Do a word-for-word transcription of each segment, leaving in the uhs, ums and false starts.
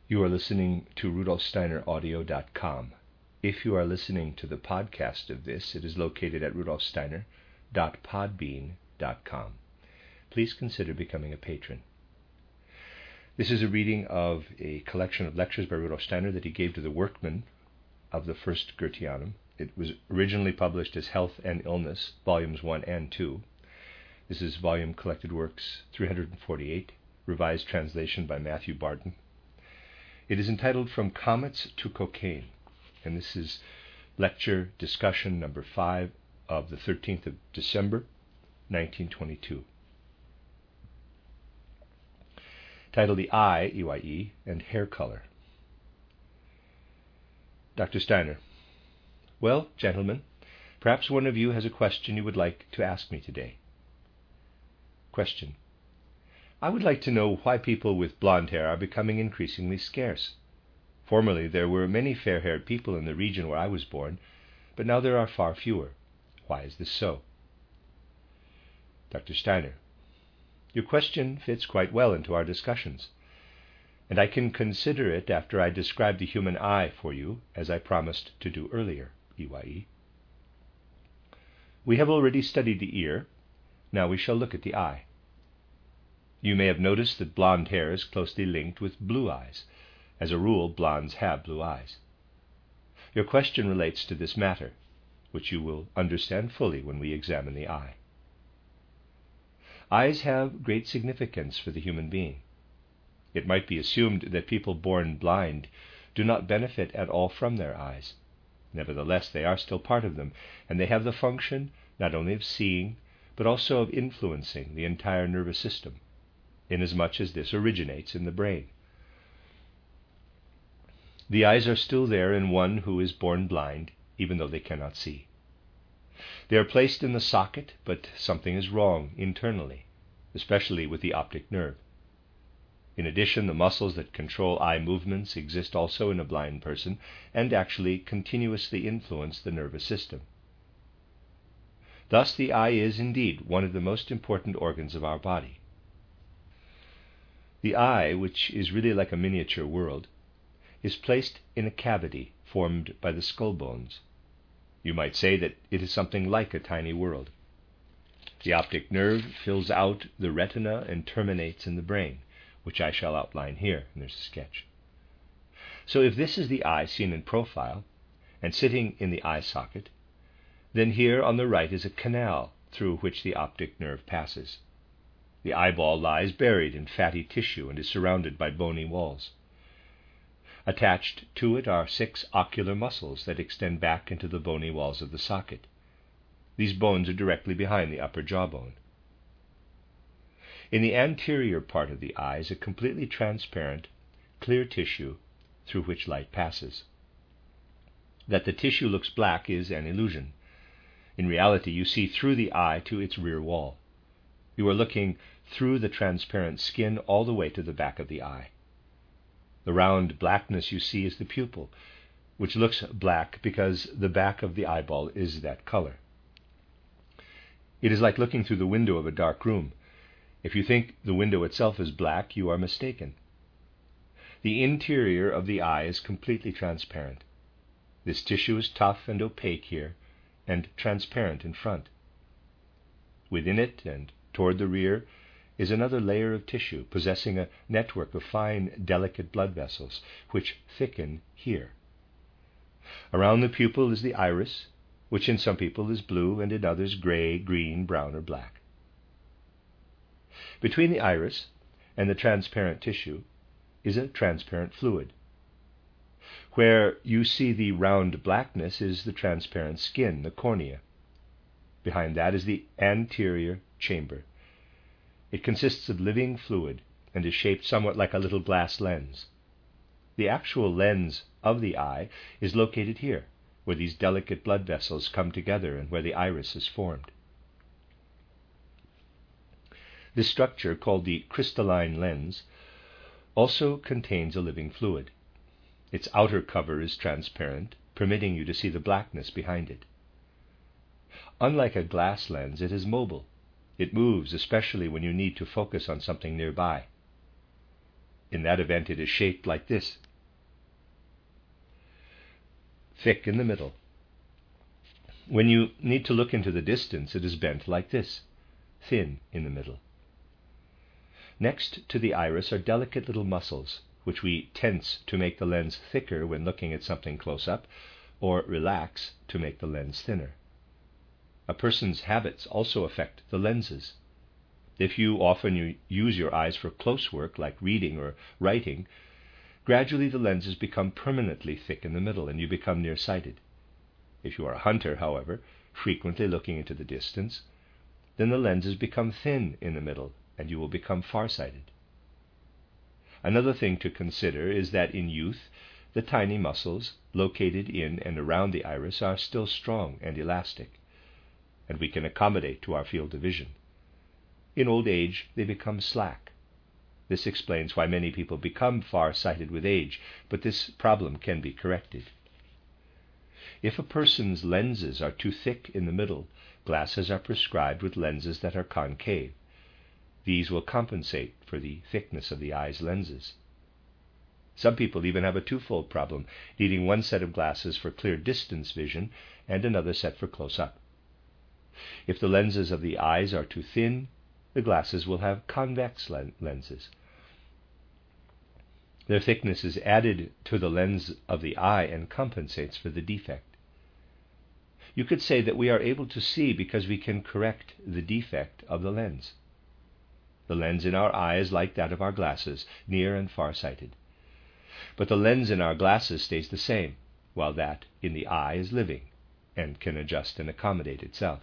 You are listening to Rudolf Steiner Audio dot com. If you are listening to the podcast of this, it is located at rudolf steiner dot podbean dot com. Please consider becoming a patron. This is a reading of a collection of lectures by Rudolf Steiner that he gave to the workmen of the First Goetheanum. It was originally published as Health and Illness, Volumes one and two. This is volume Collected Works three hundred forty-eight, revised translation by Matthew Barton. It is entitled From Comets to Cocaine, and this is lecture discussion number five of the thirteenth of December, nineteen twenty-two. Titled The Eye, E Y E, and Hair Color. Doctor Steiner: Well, gentlemen, perhaps one of you has a question you would like to ask me today. Question: I would like to know why people with blonde hair are becoming increasingly scarce. Formerly there were many fair-haired people in the region where I was born, but now there are far fewer. Why is this so? Doctor Steiner: Your question fits quite well into our discussions, and I can consider it after I describe the human eye for you, as I promised to do earlier. E Y E. We have already studied the ear. Now we shall look at the eye. You may have noticed that blonde hair is closely linked with blue eyes. As a rule, blondes have blue eyes. Your question relates to this matter, which you will understand fully when we examine the eye. Eyes have great significance for the human being. It might be assumed that people born blind do not benefit at all from their eyes. Nevertheless, they are still part of them, and they have the function not only of seeing, but also of influencing the entire nervous system, inasmuch as this originates in the brain. The eyes are still there in one who is born blind, even though they cannot see. They are placed in the socket, but something is wrong internally, especially with the optic nerve. In addition, the muscles that control eye movements exist also in a blind person and actually continuously influence the nervous system. Thus, the eye is indeed one of the most important organs of our body. The eye, which is really like a miniature world, is placed in a cavity formed by the skull bones. You might say that it is something like a tiny world. The optic nerve fills out the retina and terminates in the brain, which I shall outline here, and there's a sketch. So if this is the eye seen in profile, and sitting in the eye socket, then here on the right is a canal through which the optic nerve passes. The eyeball lies buried in fatty tissue and is surrounded by bony walls. Attached to it are six ocular muscles that extend back into the bony walls of the socket. These bones are directly behind the upper jawbone. In the anterior part of the eye is a completely transparent, clear tissue through which light passes. That the tissue looks black is an illusion. In reality, you see through the eye to its rear wall. You are looking through the transparent skin all the way to the back of the eye. The round blackness you see is the pupil, which looks black because the back of the eyeball is that color. It is like looking through the window of a dark room. If you think the window itself is black, you are mistaken. The interior of the eye is completely transparent. This tissue is tough and opaque here, and transparent in front. Within it and toward the rear is another layer of tissue possessing a network of fine, delicate blood vessels, which thicken here. Around the pupil is the iris, which in some people is blue and in others gray, green, brown, or black. Between the iris and the transparent tissue is a transparent fluid. Where you see the round blackness is the transparent skin, the cornea. Behind that is the anterior chamber. It consists of living fluid and is shaped somewhat like a little glass lens. The actual lens of the eye is located here, where these delicate blood vessels come together and where the iris is formed. This structure, called the crystalline lens, also contains a living fluid. Its outer cover is transparent, permitting you to see the blackness behind it. Unlike a glass lens, it is mobile. It moves, especially when you need to focus on something nearby. In that event, it is shaped like this: thick in the middle. When you need to look into the distance, it is bent like this: thin in the middle. Next to the iris are delicate little muscles, which we tense to make the lens thicker when looking at something close up, or relax to make the lens thinner. A person's habits also affect the lenses. If you often use your eyes for close work, like reading or writing, gradually the lenses become permanently thick in the middle, and you become nearsighted. If you are a hunter, however, frequently looking into the distance, then the lenses become thin in the middle, and you will become farsighted. Another thing to consider is that in youth, the tiny muscles located in and around the iris are still strong and elastic, and we can accommodate to our field of vision. In old age, they become slack. This explains why many people become far-sighted with age, but this problem can be corrected. If a person's lenses are too thick in the middle, glasses are prescribed with lenses that are concave. These will compensate for the thickness of the eye's lenses. Some people even have a twofold problem, needing one set of glasses for clear distance vision and another set for close-up. If the lenses of the eyes are too thin, the glasses will have convex lenses. Their thickness is added to the lens of the eye and compensates for the defect. You could say that we are able to see because we can correct the defect of the lens. The lens in our eye is like that of our glasses, near and far-sighted. But the lens in our glasses stays the same, while that in the eye is living and can adjust and accommodate itself.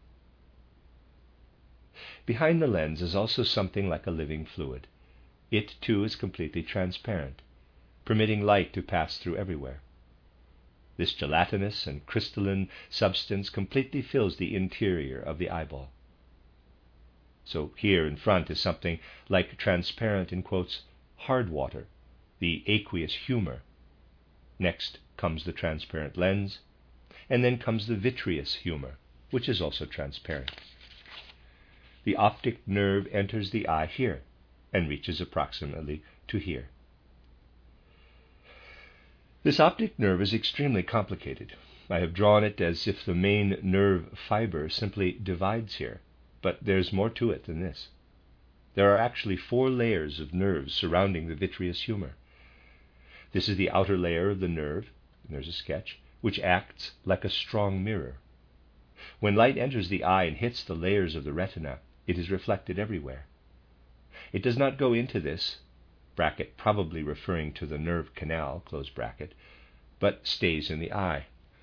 Behind the lens is also something like a living fluid. It, too, is completely transparent, permitting light to pass through everywhere. This gelatinous and crystalline substance completely fills the interior of the eyeball. So here in front is something like transparent, in quotes, hard water, the aqueous humor. Next comes the transparent lens, and then comes the vitreous humor, which is also transparent. The optic nerve enters the eye here and reaches approximately to here. This optic nerve is extremely complicated. I have drawn it as if the main nerve fiber simply divides here, but there's more to it than this. There are actually four layers of nerves surrounding the vitreous humor. This is the outer layer of the nerve, and there's a sketch, which acts like a strong mirror. When light enters the eye and hits the layers of the retina, it is reflected everywhere. It does not go into this, bracket probably referring to the nerve canal, close bracket, but stays in the eye.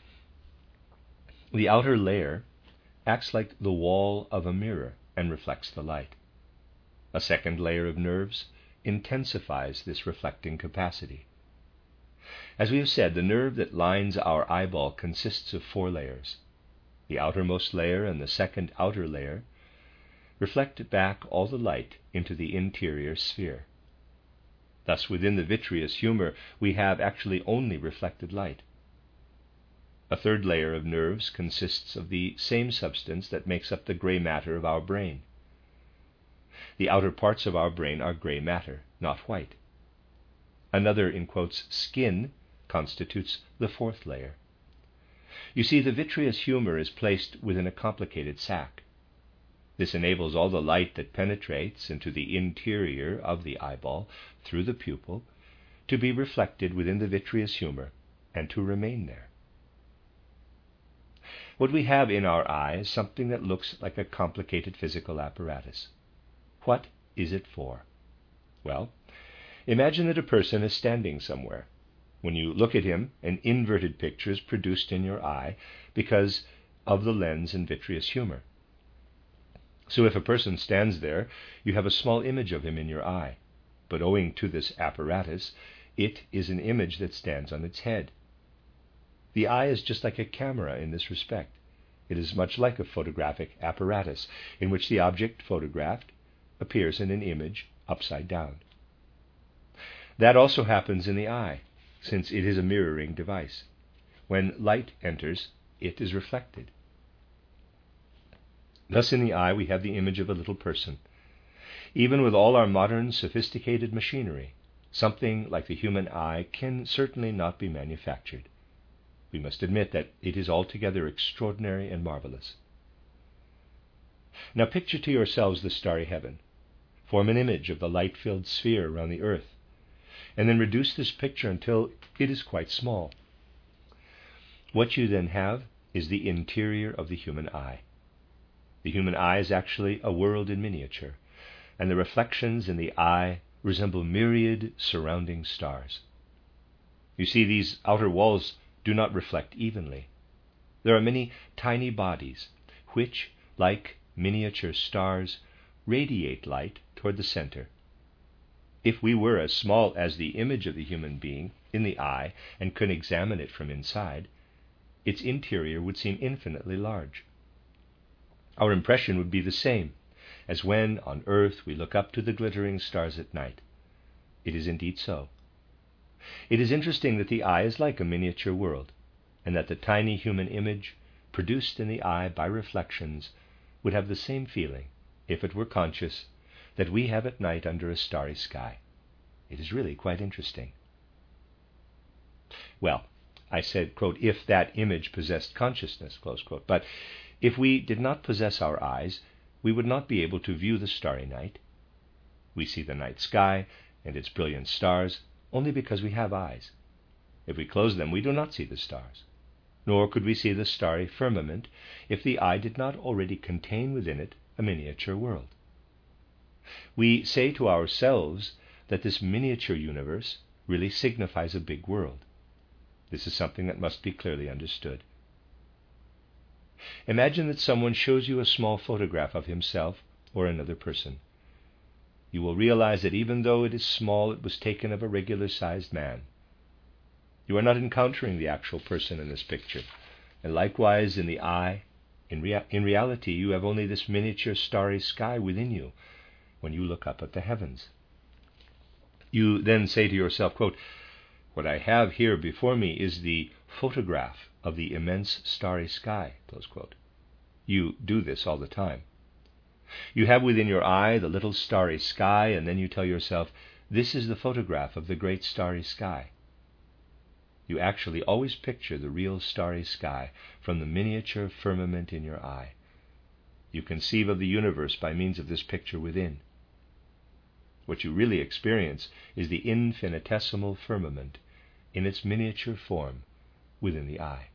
The outer layer acts like the wall of a mirror and reflects the light. A second layer of nerves intensifies this reflecting capacity. As we have said, the nerve that lines our eyeball consists of four layers. The outermost layer and the second outer layer reflect back all the light into the interior sphere. Thus, within the vitreous humor, we have actually only reflected light. A third layer of nerves consists of the same substance that makes up the gray matter of our brain. The outer parts of our brain are gray matter, not white. Another, in quotes, skin constitutes the fourth layer. You see, the vitreous humor is placed within a complicated sac. This enables all the light that penetrates into the interior of the eyeball through the pupil to be reflected within the vitreous humor and to remain there. What we have in our eye is something that looks like a complicated physical apparatus. What is it for? Well, imagine that a person is standing somewhere. When you look at him, an inverted picture is produced in your eye because of the lens and vitreous humor. So if a person stands there, you have a small image of him in your eye, but owing to this apparatus, it is an image that stands on its head. The eye is just like a camera in this respect. It is much like a photographic apparatus, in which the object photographed appears in an image upside down. That also happens in the eye, since it is a mirroring device. When light enters, it is reflected. Thus in the eye we have the image of a little person. Even with all our modern sophisticated machinery, something like the human eye can certainly not be manufactured. We must admit that it is altogether extraordinary and marvelous. Now picture to yourselves the starry heaven. Form an image of the light-filled sphere around the earth, and then reduce this picture until it is quite small. What you then have is the interior of the human eye. The human eye is actually a world in miniature, and the reflections in the eye resemble myriad surrounding stars. You see, these outer walls do not reflect evenly. There are many tiny bodies which, like miniature stars, radiate light toward the center. If we were as small as the image of the human being in the eye and could examine it from inside, its interior would seem infinitely large. Our impression would be the same as when on earth we look up to the glittering stars at night. It is indeed so. It is interesting that the eye is like a miniature world, and that the tiny human image, produced in the eye by reflections, would have the same feeling, if it were conscious, that we have at night under a starry sky. It is really quite interesting. Well, I said, quote, if that image possessed consciousness, close quote. But if we did not possess our eyes, we would not be able to view the starry night. We see the night sky and its brilliant stars only because we have eyes. If we close them, we do not see the stars. Nor could we see the starry firmament if the eye did not already contain within it a miniature world. We say to ourselves that this miniature universe really signifies a big world. This is something that must be clearly understood. Imagine that someone shows you a small photograph of himself or another person. You will realize that even though it is small, it was taken of a regular-sized man. You are not encountering the actual person in this picture, and likewise in the eye, in, rea- in reality, you have only this miniature starry sky within you when you look up at the heavens. You then say to yourself, quote, what I have here before me is the photograph of the immense starry sky, close quote. You do this all the time. You have within your eye the little starry sky, and then you tell yourself, this is the photograph of the great starry sky. You actually always picture the real starry sky from the miniature firmament in your eye. You conceive of the universe by means of this picture within. What you really experience is the infinitesimal firmament in its miniature form within the eye.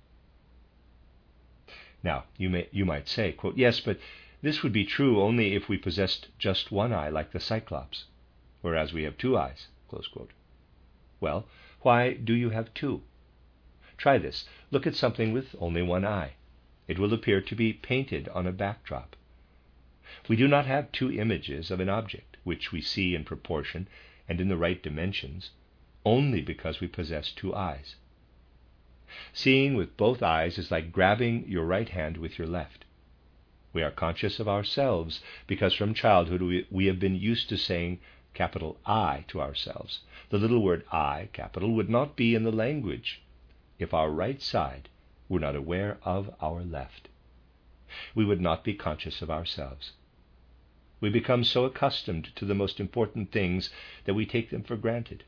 Now, you may you might say, quote, yes, but this would be true only if we possessed just one eye like the Cyclops, whereas we have two eyes, close quote. Well, why do you have two? Try this. Look at something with only one eye. It will appear to be painted on a backdrop. We do not have two images of an object, which we see in proportion and in the right dimensions, only because we possess two eyes. Seeing with both eyes is like grabbing your right hand with your left. We are conscious of ourselves because from childhood we, we have been used to saying capital I to ourselves. The little word I, capital, would not be in the language if our right side were not aware of our left. We would not be conscious of ourselves. We become so accustomed to the most important things that we take them for granted.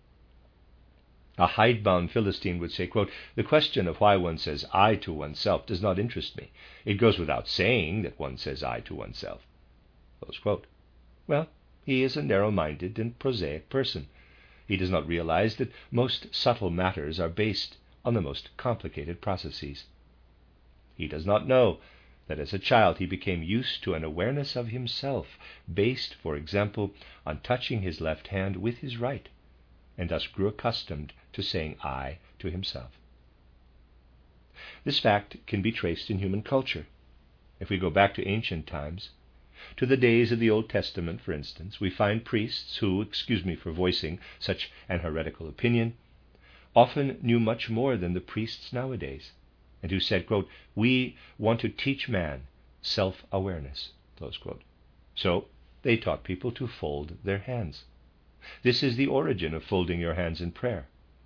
A hidebound Philistine would say, quote, the question of why one says I to oneself does not interest me. It goes without saying that one says I to oneself. Close quote. Well, he is a narrow-minded and prosaic person. He does not realize that most subtle matters are based on the most complicated processes. He does not know that as a child he became used to an awareness of himself based, for example, on touching his left hand with his right, and thus grew accustomed to saying I to himself. This fact can be traced in human culture. If we go back to ancient times, to the days of the Old Testament, for instance, we find priests who, excuse me for voicing such an heretical opinion, often knew much more than the priests nowadays, and who said, quote, we want to teach man self-awareness, close quote. So they taught people to fold their hands. This is the origin of folding your hands in prayer.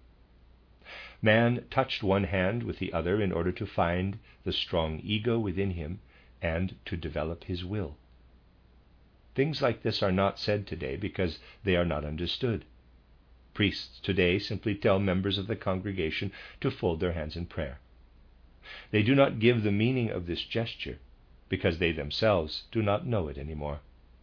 Man touched one hand with the other in order to find the strong ego within him and to develop his will. Things like this are not said today because they are not understood. Priests today simply tell members of the congregation to fold their hands in prayer. They do not give the meaning of this gesture because they themselves do not know it anymore.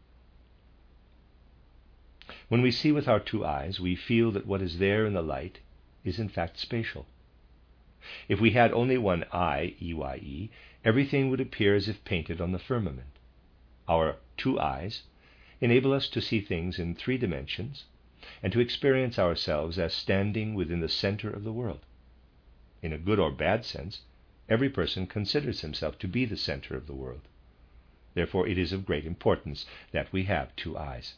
When we see with our two eyes, we feel that what is there in the light is in fact spatial. If we had only one eye, E Y E, everything would appear as if painted on the firmament. Our two eyes enable us to see things in three dimensions and to experience ourselves as standing within the center of the world. In a good or bad sense, every person considers himself to be the center of the world. Therefore, it is of great importance that we have two eyes.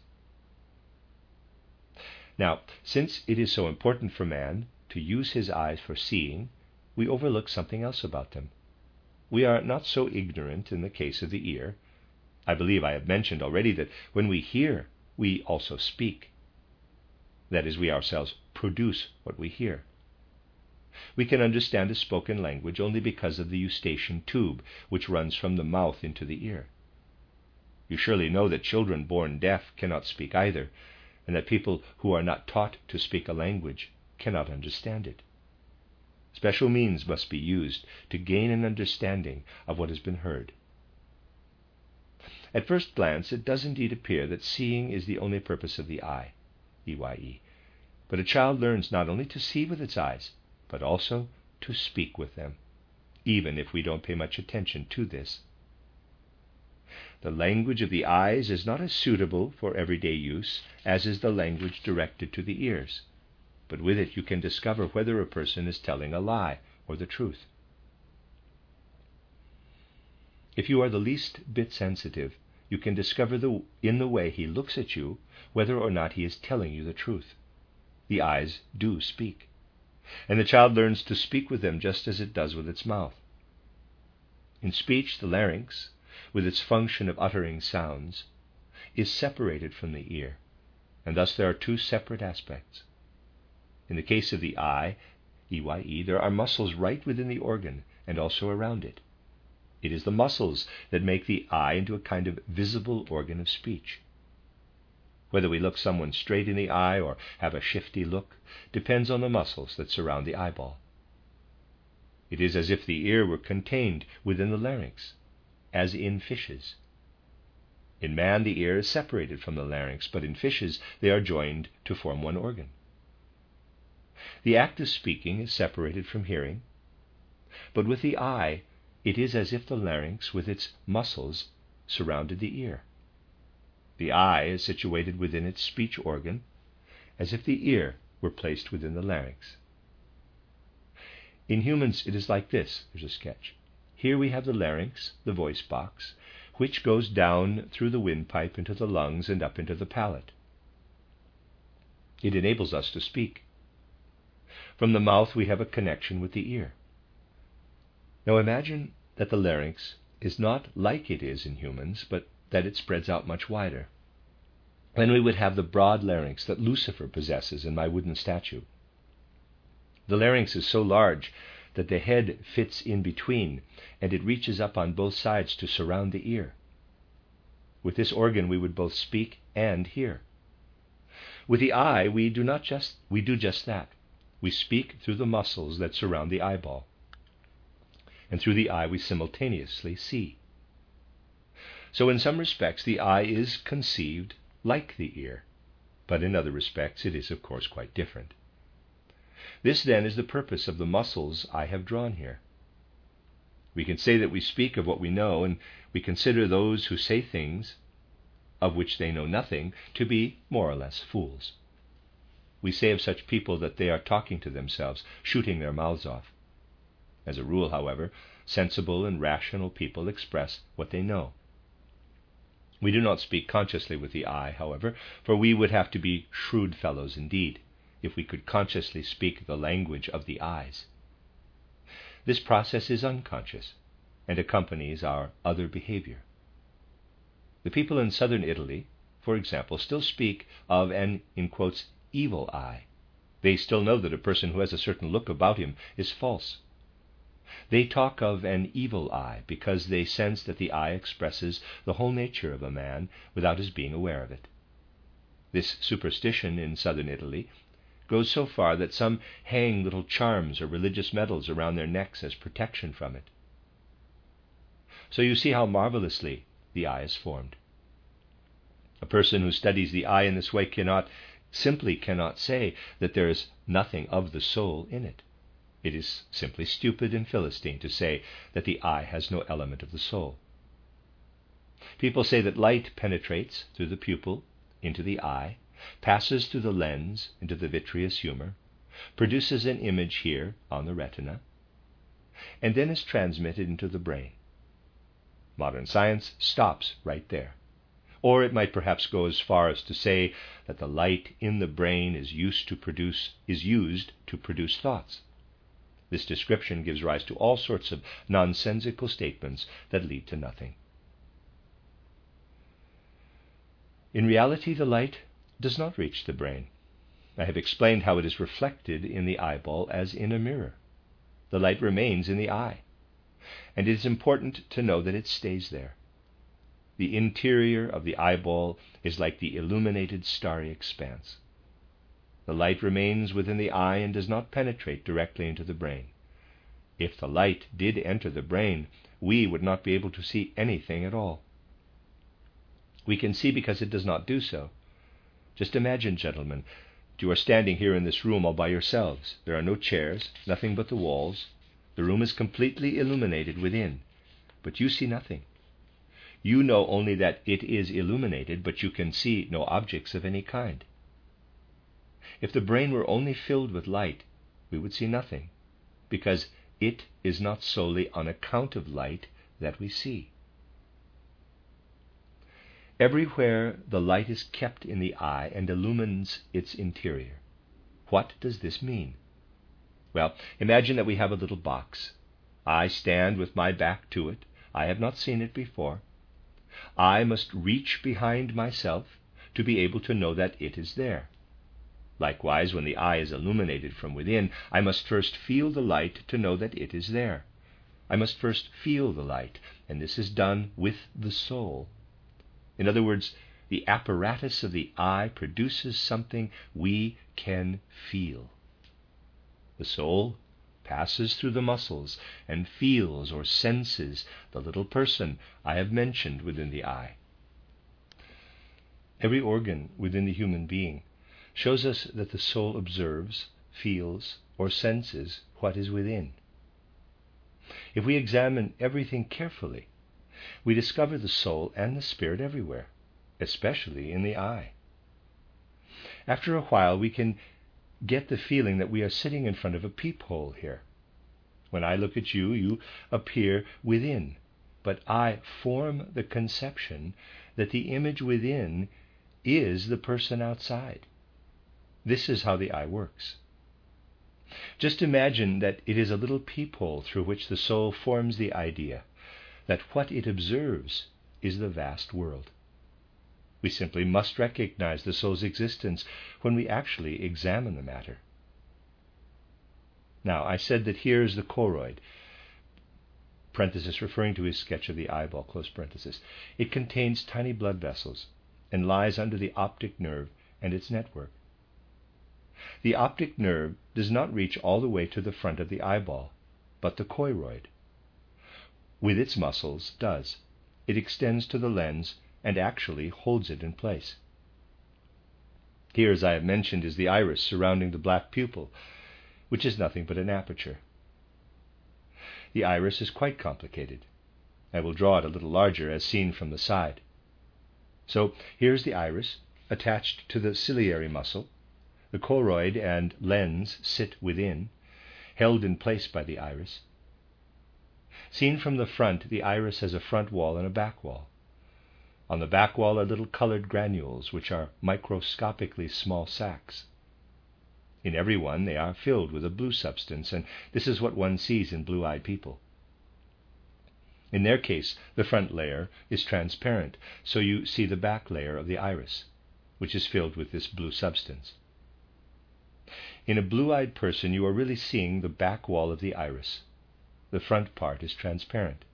Now, since it is so important for man to use his eyes for seeing, we overlook something else about them. We are not so ignorant in the case of the ear. I believe I have mentioned already that when we hear, we also speak. That is, we ourselves produce what we hear. We can understand a spoken language only because of the eustachian tube, which runs from the mouth into the ear. You surely know that children born deaf cannot speak either, and that people who are not taught to speak a language cannot understand it. Special means must be used to gain an understanding of what has been heard. At first glance, it does indeed appear that seeing is the only purpose of the eye, E Y E. But a child learns not only to see with its eyes, but also to speak with them, even if we don't pay much attention to this. The language of the eyes is not as suitable for everyday use as is the language directed to the ears, but with it you can discover whether a person is telling a lie or the truth. If you are the least bit sensitive, you can discover the, in the way he looks at you whether or not he is telling you the truth. The eyes do speak, and the child learns to speak with them just as it does with its mouth. In speech, the larynx, with its function of uttering sounds, is separated from the ear, and thus there are two separate aspects. In the case of the eye, E Y E, there are muscles right within the organ and also around it. It is the muscles that make the eye into a kind of visible organ of speech. Whether we look someone straight in the eye or have a shifty look depends on the muscles that surround the eyeball. It is as if the ear were contained within the larynx, as in fishes. In man, the ear is separated from the larynx, but in fishes they are joined to form one organ. The act of speaking is separated from hearing, but with the eye it is as if the larynx with its muscles surrounded the ear. The eye is situated within its speech organ, as if the ear were placed within the larynx. In humans it is like this. There's a sketch. Here we have the larynx, the voice box, which goes down through the windpipe into the lungs and up into the palate. It enables us to speak. From the mouth we have a connection with the ear. Now imagine that the larynx is not like it is in humans, but that it spreads out much wider. Then we would have the broad larynx that Lucifer possesses in my wooden statue. The larynx is so large that the head fits in between, and it reaches up on both sides to surround the ear. With this organ we would both speak and hear. With the eye we do not just we do just that. We speak through the muscles that surround the eyeball, and through the eye we simultaneously see. So in some respects the eye is conceived like the ear, but in other respects it is of course quite different. This then is the purpose of the muscles I have drawn here. We can say that we speak of what we know, and we consider those who say things of which they know nothing to be more or less fools. We say of such people that they are talking to themselves, shooting their mouths off. As a rule, however, sensible and rational people express what they know. We do not speak consciously with the eye, however, for we would have to be shrewd fellows indeed if we could consciously speak the language of the eyes. This process is unconscious and accompanies our other behavior. The people in southern Italy, for example, still speak of an, in quotes, evil eye. They still know that a person who has a certain look about him is false. They talk of an evil eye because they sense that the eye expresses the whole nature of a man without his being aware of it. This superstition in southern Italy goes so far that some hang little charms or religious medals around their necks as protection from it. So you see how marvelously the eye is formed. A person who studies the eye in this way cannot, simply cannot say that there is nothing of the soul in it. It is simply stupid and Philistine to say that the eye has no element of the soul. People say that light penetrates through the pupil into the eye, passes through the lens into the vitreous humor, produces an image here on the retina, and then is transmitted into the brain. Modern science stops right there. Or it might perhaps go as far as to say that the light in the brain is used to produce is used to produce thoughts. This description gives rise to all sorts of nonsensical statements that lead to nothing. In reality, the light does not reach the brain. I have explained how it is reflected in the eyeball as in a mirror. The light remains in the eye, and it is important to know that it stays there. The interior of the eyeball is like the illuminated starry expanse. The light remains within the eye and does not penetrate directly into the brain. If the light did enter the brain, we would not be able to see anything at all. We can see because it does not do so. Just imagine, gentlemen, you are standing here in this room all by yourselves. There are no chairs, nothing but the walls. The room is completely illuminated within, but you see nothing. You know only that it is illuminated, but you can see no objects of any kind. If the brain were only filled with light, we would see nothing, because it is not solely on account of light that we see. Everywhere the light is kept in the eye and illumines its interior. What does this mean? Well, imagine that we have a little box. I stand with my back to it. I have not seen it before. I must reach behind myself to be able to know that it is there. Likewise, when the eye is illuminated from within, I must first feel the light to know that it is there. I must first feel the light, and this is done with the soul. In other words, the apparatus of the eye produces something we can feel. The soul passes through the muscles and feels or senses the little person I have mentioned within the eye. Every organ within the human being shows us that the soul observes, feels, or senses what is within. If we examine everything carefully, we discover the soul and the spirit everywhere, especially in the eye. After a while, we can get the feeling that we are sitting in front of a peephole here. When I look at you, you appear within, but I form the conception that the image within is the person outside. This is how the eye works. Just imagine that it is a little peephole through which the soul forms the idea that what it observes is the vast world. We simply must recognize the soul's existence when we actually examine the matter. Now, I said that here is the choroid, parenthesis referring to his sketch of the eyeball, close parenthesis. It contains tiny blood vessels and lies under the optic nerve and its network. The optic nerve does not reach all the way to the front of the eyeball, but the choroid, with its muscles, does. It extends to the lens and actually holds it in place. Here, as I have mentioned, is the iris surrounding the black pupil, which is nothing but an aperture. The iris is quite complicated. I will draw it a little larger as seen from the side. So here is the iris attached to the ciliary muscle. The choroid and lens sit within, held in place by the iris. Seen from the front, the iris has a front wall and a back wall. On the back wall are little colored granules, which are microscopically small sacs. In every one, they are filled with a blue substance, and this is what one sees in blue-eyed people. In their case, the front layer is transparent, so you see the back layer of the iris, which is filled with this blue substance. In a blue-eyed person, you are really seeing the back wall of the iris. The front part is transparent.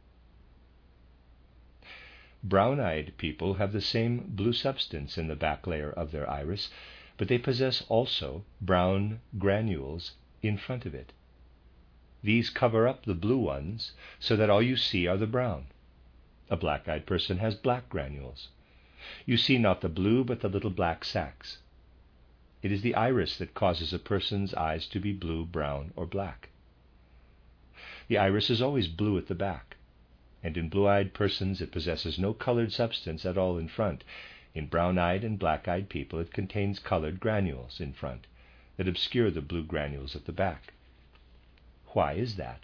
Brown-eyed people have the same blue substance in the back layer of their iris, but they possess also brown granules in front of it. These cover up the blue ones so that all you see are the brown. A black-eyed person has black granules. You see not the blue, but the little black sacs. It is the iris that causes a person's eyes to be blue, brown, or black. The iris is always blue at the back, and in blue-eyed persons it possesses no colored substance at all in front. In brown-eyed and black-eyed people it contains colored granules in front that obscure the blue granules at the back. Why is that?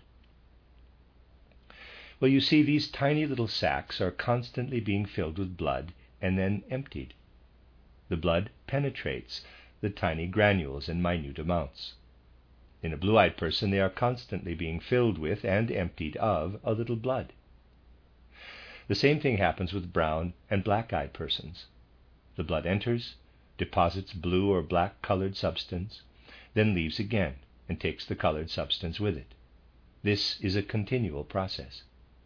Well, you see, these tiny little sacs are constantly being filled with blood and then emptied. The blood penetrates the tiny granules in minute amounts. In a blue-eyed person, they are constantly being filled with and emptied of a little blood. The same thing happens with brown and black-eyed persons. The blood enters, deposits blue or black-colored substance, then leaves again and takes the colored substance with it. This is a continual process.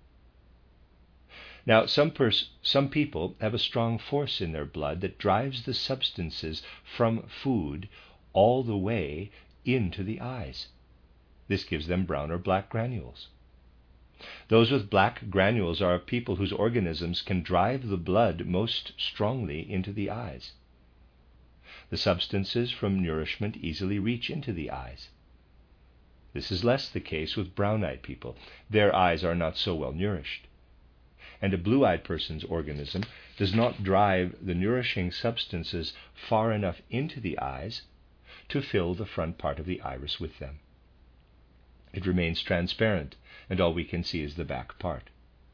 Now, some, pers- some people have a strong force in their blood that drives the substances from food all the way into the eyes. This gives them brown or black granules. Those with black granules are people whose organisms can drive the blood most strongly into the eyes. The substances from nourishment easily reach into the eyes. This is less the case with brown-eyed people. Their eyes are not so well nourished. And a blue-eyed person's organism does not drive the nourishing substances far enough into the eyes to fill the front part of the iris with them. It remains transparent, and all we can see is the back part.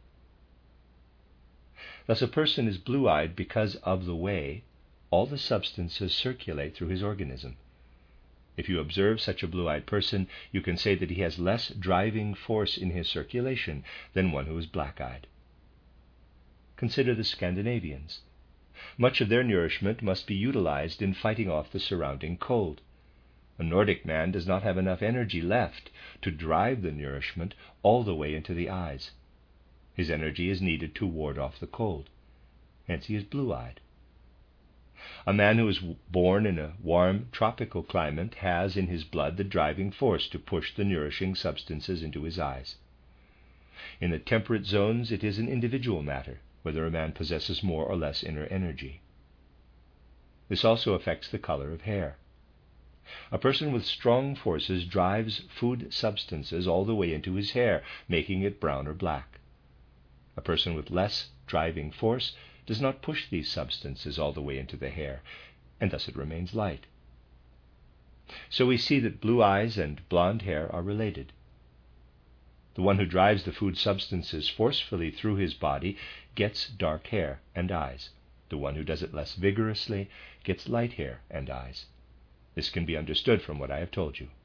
Thus a person is blue-eyed because of the way all the substances circulate through his organism. If you observe such a blue-eyed person, you can say that he has less driving force in his circulation than one who is black-eyed. Consider the Scandinavians. Much of their nourishment must be utilized in fighting off the surrounding cold. A Nordic man does not have enough energy left to drive the nourishment all the way into the eyes. His energy is needed to ward off the cold. Hence he is blue-eyed. A man who is born in a warm tropical climate has in his blood the driving force to push the nourishing substances into his eyes. In the temperate zones it is an individual matter whether a man possesses more or less inner energy. This also affects the color of hair. A person with strong forces drives food substances all the way into his hair, making it brown or black. A person with less driving force does not push these substances all the way into the hair, and thus it remains light. So we see that blue eyes and blonde hair are related. The one who drives the food substances forcefully through his body gets dark hair and eyes. The one who does it less vigorously gets light hair and eyes. This can be understood from what I have told you.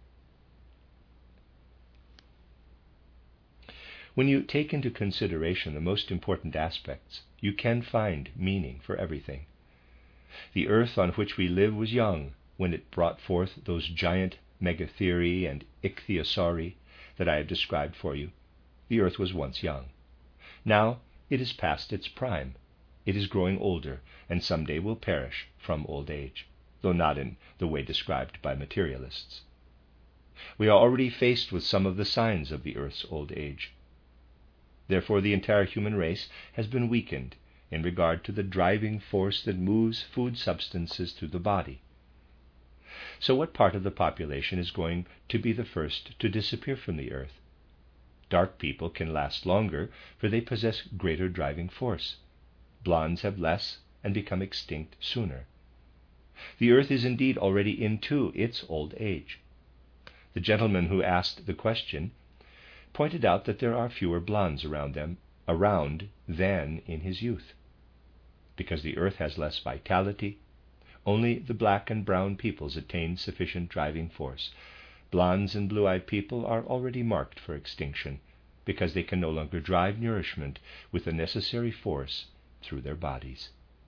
When you take into consideration the most important aspects, you can find meaning for everything. The earth on which we live was young when it brought forth those giant Megatheri and Ichthyosauri that I have described for you. The earth was once young. Now it is past its prime. It is growing older, and someday will perish from old age, though not in the way described by materialists. We are already faced with some of the signs of the earth's old age. Therefore the entire human race has been weakened in regard to the driving force that moves food substances through the body. So what part of the population is going to be the first to disappear from the earth? Dark people can last longer, for they possess greater driving force. Blondes have less and become extinct sooner. The earth is indeed already into its old age. The gentleman who asked the question pointed out that there are fewer blondes around them around than in his youth. Because the earth has less vitality, only the black and brown peoples attain sufficient driving force. Blondes and blue-eyed people are already marked for extinction, because they can no longer drive nourishment with the necessary force through their bodies.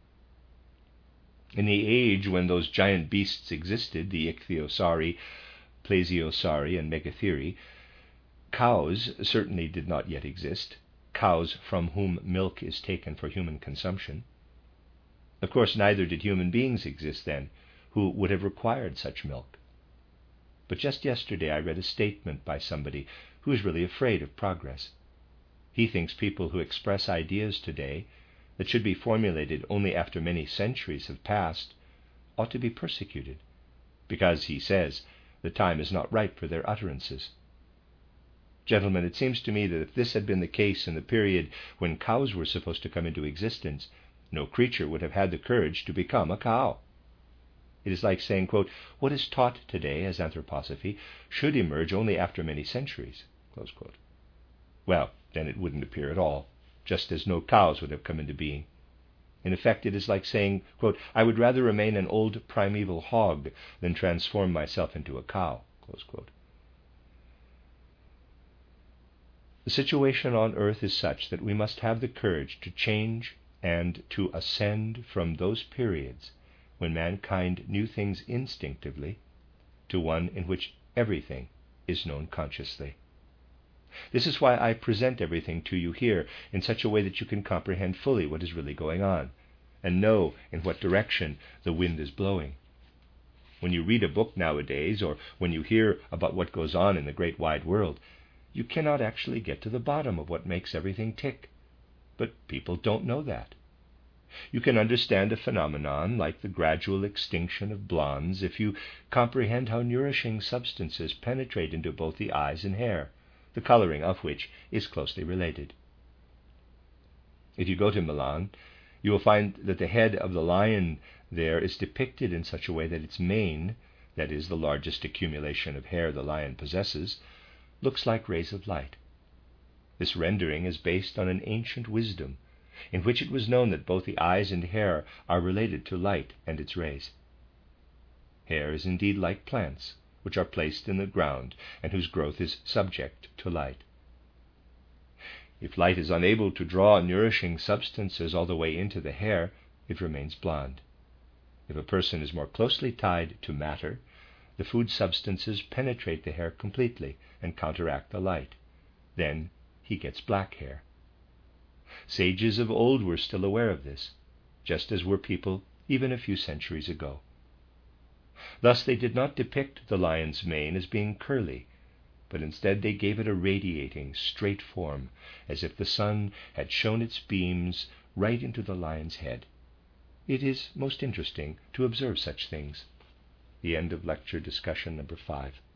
In the age when those giant beasts existed, the Ichthyosauri, Plesiosauri, and Megatheri, cows certainly did not yet exist, cows from whom milk is taken for human consumption. Of course, neither did human beings exist then, who would have required such milk. But just yesterday I read a statement by somebody who is really afraid of progress. He thinks people who express ideas today that should be formulated only after many centuries have passed ought to be persecuted, because, he says, the time is not ripe for their utterances. Gentlemen, it seems to me that if this had been the case in the period when cows were supposed to come into existence, no creature would have had the courage to become a cow. It is like saying, quote, what is taught today as anthroposophy should emerge only after many centuries. Close quote. Well, then it wouldn't appear at all, just as no cows would have come into being. In effect, it is like saying, quote, I would rather remain an old primeval hog than transform myself into a cow. Close quote. The situation on earth is such that we must have the courage to change and to ascend from those periods when mankind knew things instinctively to one in which everything is known consciously. This is why I present everything to you here in such a way that you can comprehend fully what is really going on and know in what direction the wind is blowing. When you read a book nowadays, or when you hear about what goes on in the great wide world, you cannot actually get to the bottom of what makes everything tick. But people don't know that. You can understand a phenomenon like the gradual extinction of blondes if you comprehend how nourishing substances penetrate into both the eyes and hair, the coloring of which is closely related. If you go to Milan, you will find that the head of the lion there is depicted in such a way that its mane, that is, the largest accumulation of hair the lion possesses, looks like rays of light. This rendering is based on an ancient wisdom, in which it was known that both the eyes and hair are related to light and its rays. Hair is indeed like plants, which are placed in the ground and whose growth is subject to light. If light is unable to draw nourishing substances all the way into the hair, it remains blonde. If a person is more closely tied to matter, the food substances penetrate the hair completely and counteract the light. Then he gets black hair. Sages of old were still aware of this, just as were people even a few centuries ago. Thus they did not depict the lion's mane as being curly, but instead they gave it a radiating, straight form, as if the sun had shone its beams right into the lion's head. It is most interesting to observe such things. The end of lecture discussion number five.